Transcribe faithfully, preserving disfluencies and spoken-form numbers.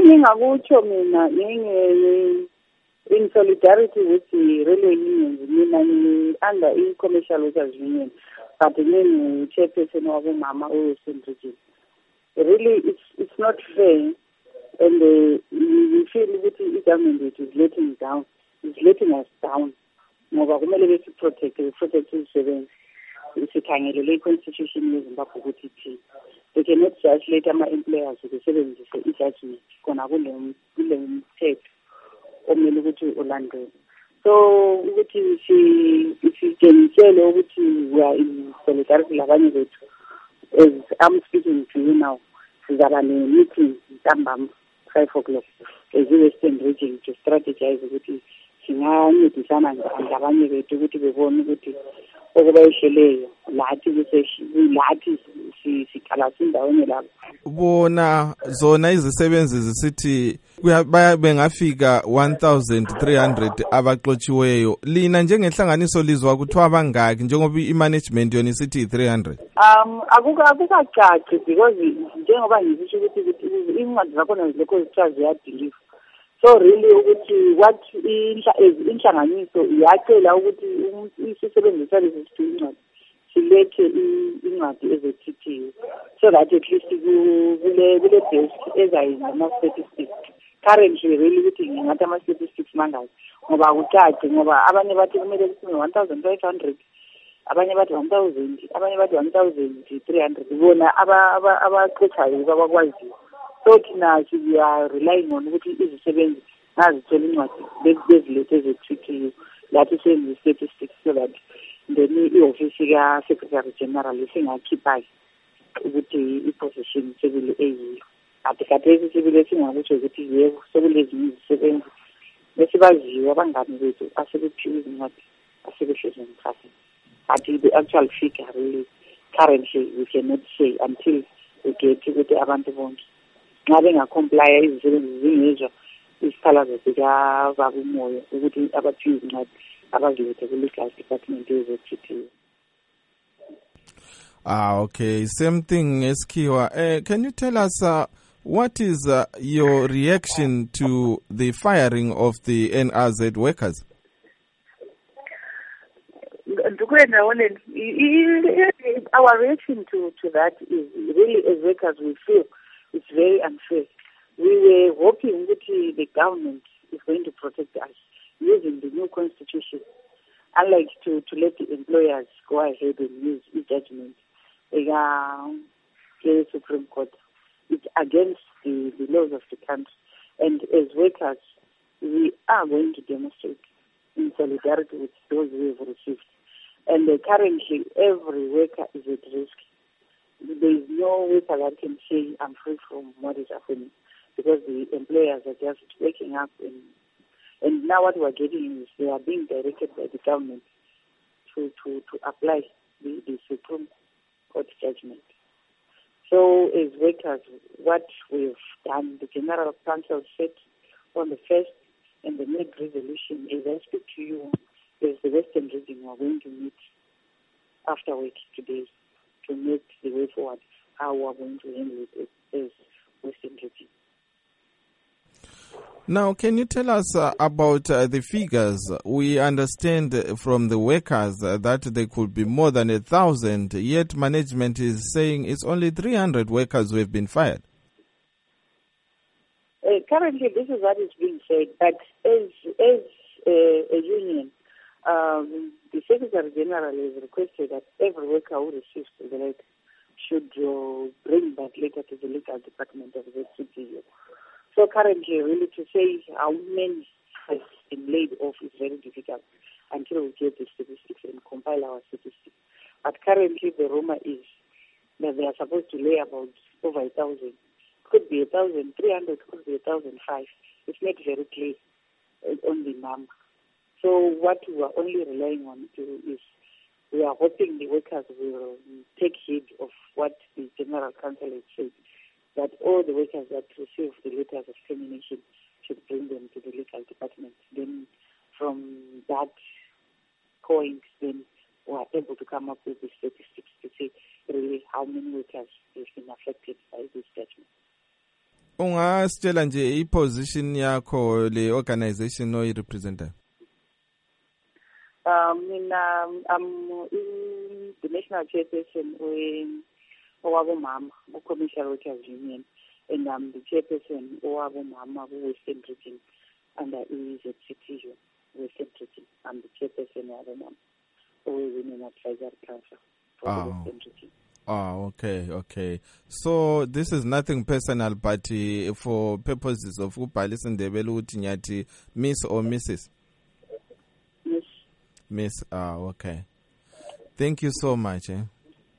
engingakutsho mina ngenge in solidarity with the railway unions, mina under i-commercial workers union, but then chairperson of Mama Western Region. Really, it's it's not fair, and uh, we feel that the government is letting down, is letting us down. Ngoba kumele bethi protect, protect izisebenzi. Isikhangele le constitution yeZimbabwe ukuthi ithi they cannot just let ama-employers besebenzise i-judgment khona kule kule mthetho omele ukuthi ulandele. So ukuthi sitshengisele ukuthi we are in solidarity labanye bethu. As I'm speaking to you now, sizaba ne-meeting ntambama five o'clock as i-Western Region to strategize ukuthi singancedisana ngabanye bethu ukuthi bebone ukuthi okubayisheleyo lathi lathi sikhalasa indaweni lapho. Bona zona izisebenzi zisithi bengafika one thousand three hundred abaxotshiweyo. Lina njengenhlanganiso lizwa kuthiwa abangaki njengoba i-management yona isithi three hundred? Um akukacaci because njengoba ngisho ukuthi incwadi zakhona zilokho zithiwa ziyadeliver. So really ukuthi what inhlanganiso iyacela ukuthi isisebenzi lezi zincwadi silethe incwadi ezethithiwe so that at least kule kule desk ezayenza ama-statistics. Currently really ukuthi ngingathi ama-statistics mangazi ngoba akucaci ngoba abanye bathi kumele kusume one thousand five hundred, abanye bathi one thousand, abanye bathi one thousand three hundred. Bona abaxotshayo babakwaziyo. So thina we are relying on ukuthi izisebenzi nazithola incwadi bezilethe ezethithiwe lathi senze statistics so that then i-ofisi ka-Secretary General isingakhipha ukuthi i-position sebile eyiyo. Ati khathesi sibile singakutsho ukuthi yebo sekulezinye izisebenzi besibaziwe abangani bethu asebephiwe izincwadi asebehlezi emkhasini. But the actual figure really currently we cannot say until we get ukuthi abantu bonke nxa bengacomply izisebenzi zingezwa isikhalazo sikababa umoya ukuthi abaphiwe izincwadi abazilethe ku-legal department ezethithiwe. Ah, okay. Same thing, Eskiwa. Uh, can you tell us uh, what is uh, your reaction to the firing of the N R Z workers? Our reaction to, to that is really, as workers, we feel it's very unfair. We were hoping that the government is going to protect us using the new constitution, unlike to, to let the employers go ahead and use e-judgment. The Supreme Court. It's against the, the laws of the country. And as workers, we are going to demonstrate in solidarity with those who have received. And uh, currently, every worker is at risk. There is no worker that can say, I'm free from what is happening, because the employers are just waking up. And, and now what we're getting is they are being directed by the government to, to, to apply the, the Supreme Court judgment. So as workers, what we've done, the General Council said on the first and the mid resolution, as I speak to you, as the Western Region, we are going to meet after work today to make the way forward, how we are going to handle it as Western Region. Now, can you tell us uh, about uh, the figures? We understand from the workers uh, that there could be more than a thousand, yet management is saying it's only three hundred workers who have been fired. Uh, currently, this is what is being said, but as, as uh, a union, um, the Secretary General has requested that every worker who receives the letter should uh, bring that letter to the legal department of the C P U. So currently, really to say how many has been laid off is very difficult until we get the statistics and compile our statistics. But currently, the rumor is that they are supposed to lay about over a thousand. Could be a thousand three hundred, could be a thousand five. It's not very clear on the number. So what we are only relying on to is we are hoping the workers will take heed of what the General Council has said, that all the workers that receive the letters of termination should bring them to the legal department. Then from that point, then we are able to come up with the statistics to say really how many workers have been affected by this judgment. ungasitshela nje i-position yakho le organization oyi-representayo? Um, mina I'm in the national chairperson owabomama ku-Commercial Workers Union, and I'm the chairperson owabomama ku-Western Region under E Z C T U Western Region. I'm the chairperson owabomama owe-Women Advisory Council for Ah. the Western Region. Oh, okay, okay. So this is nothing personal, but uh, for purposes of ubhalisa indebele ukuthi nyathi Miss or Missus Yes. Miss. Ah, okay. Thank you so much. Eh?